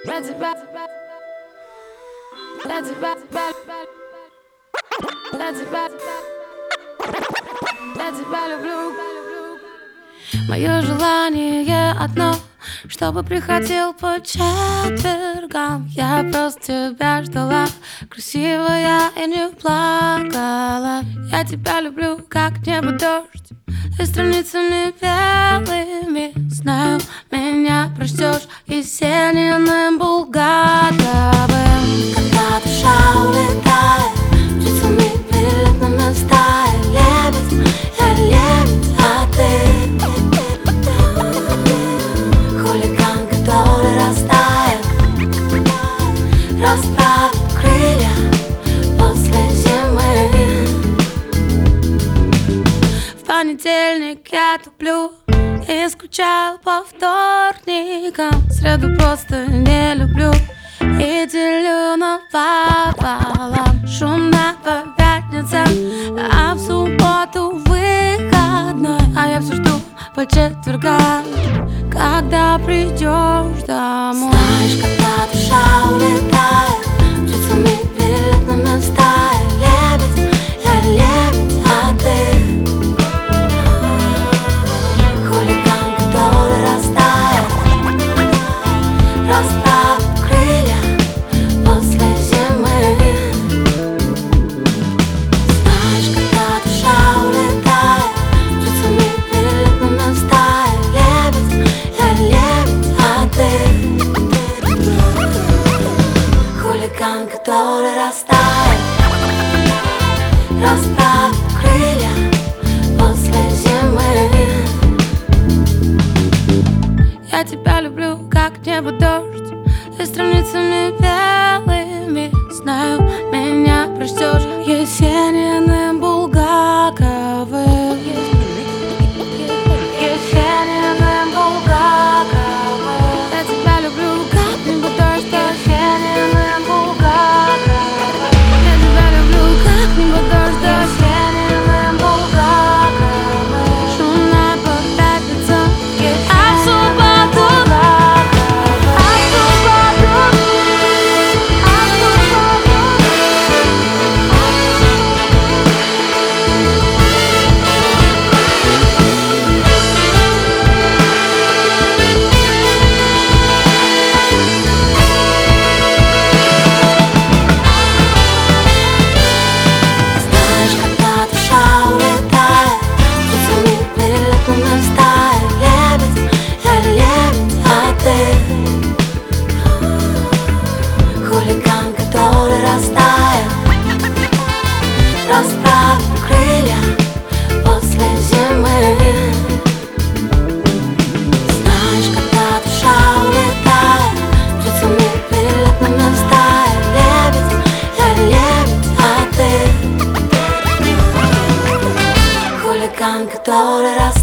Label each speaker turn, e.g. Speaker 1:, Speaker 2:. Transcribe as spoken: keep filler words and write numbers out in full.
Speaker 1: Я тебя, я тебя, я тебя, я тебя люблю. Мое желание одно, чтобы приходил по четвергам. Я просто тебя ждала, красивая и не плакала. Я тебя люблю, как небо дождь, и страницами белыми. Знаю, меня прочтешь весенним булгатовым. Когда душа улетает, птицами перед нами стая. Лебедь, я лебедь, а ты хулиган, который растает, расправит крылья после зимы. В понедельник я туплю и скучаю по вторникам. В среду просто не люблю и делю напополам. Шумно по пятницам, а в субботу выходной. А я все жду по четвергам, когда придешь домой. Знаешь, когда душа улетает, птицами перед нами стая. Лебедь, я лебедь, а ты хулиган, который растает, расправит крылья после зимы. Знаешь, когда душа улетает, птицами перед нами стая. Лебедь, я лебедь, а ты хулиган, который растает, расправит крылья после зимы. Я тебя люблю, как небо дождь, и страницами белыми. Знаю, меня прочтешь Есениным Булгаковым. Есениным Булгаковым. Я тебя люблю, как небо дождь, Есениным Булгаковым. Я тебя люблю, как небо дождь, Есениным Булгаковым. Шумно по пятницам, а в субботу, а в субботу, а в субботу. Знаешь, когда душа улетает, птицами перед нами стая. Лебедь, я лебедь, а ты хулиган, который растает, расправит крылья после зимы. Знаешь, когда душа улетает, птицами перед нами стая. Лебедь, я лебедь, а ты хулиган, который растает,